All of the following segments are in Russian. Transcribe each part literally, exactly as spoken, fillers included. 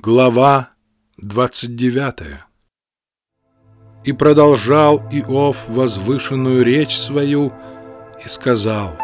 Глава двадцать девятая. «И продолжал Иов возвышенную речь свою и сказал: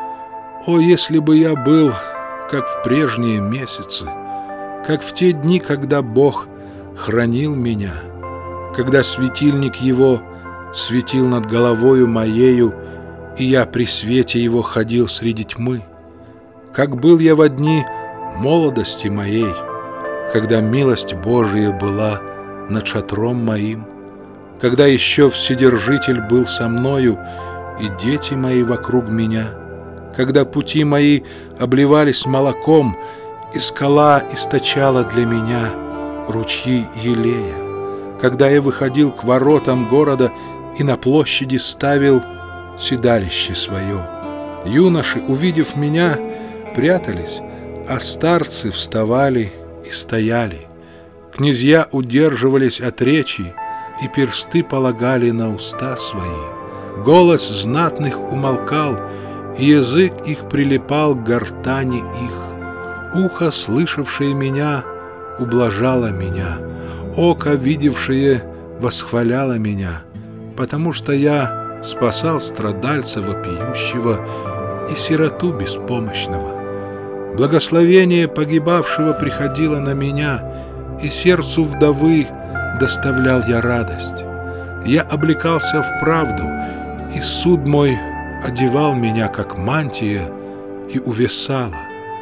О, если бы я был, как в прежние месяцы, как в те дни, когда Бог хранил меня, когда светильник Его светил над головою моею, и я при свете Его ходил среди тьмы, как был я во дни молодости моей, когда милость Божия была над шатром моим, когда еще Вседержитель был со мною, и дети мои вокруг меня, когда пути мои обливались молоком, и скала источала для меня ручьи елея, когда я выходил к воротам города и на площади ставил седалище свое. Юноши, увидев меня, прятались, а старцы вставали и стояли. Князья удерживались от речи, и персты полагали на уста свои. Голос знатных умолкал, и язык их прилипал к гортани их. Ухо, слышавшее меня, ублажало меня, око, видевшее, восхваляло меня, потому что я спасал страдальца вопиющего и сироту беспомощного. Благословение погибавшего приходило на меня, и сердцу вдовы доставлял я радость. Я облекался в правду, и суд мой одевал меня, как мантия, и увесала.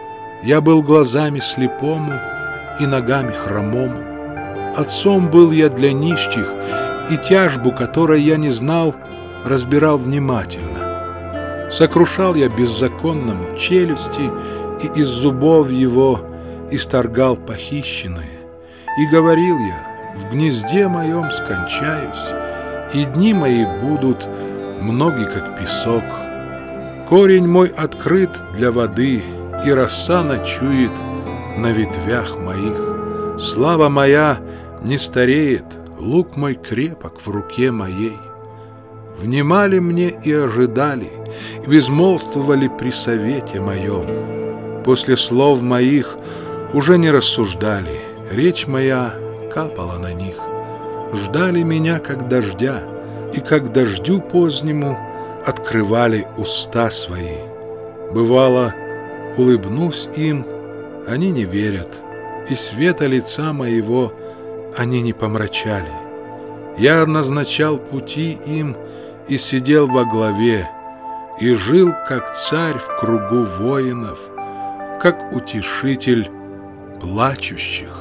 Я был глазами слепому и ногами хромому. Отцом был я для нищих, и тяжбу, которой я не знал, разбирал внимательно. Сокрушал я беззаконному челюсти, и из зубов его исторгал похищенное. И говорил я: в гнезде моем скончаюсь, и дни мои будут многи, как песок. Корень мой открыт для воды, и роса ночует на ветвях моих. Слава моя не стареет, лук мой крепок в руке моей. Внимали мне и ожидали, и безмолвствовали при совете моем. После слов моих уже не рассуждали, речь моя капала на них. Ждали меня, как дождя, и как дождю позднему открывали уста свои. Бывало, улыбнусь им, они не верят, и света лица моего они не помрачали. Я назначал пути им и сидел во главе, и жил, как царь в кругу воинов, как утешитель плачущих.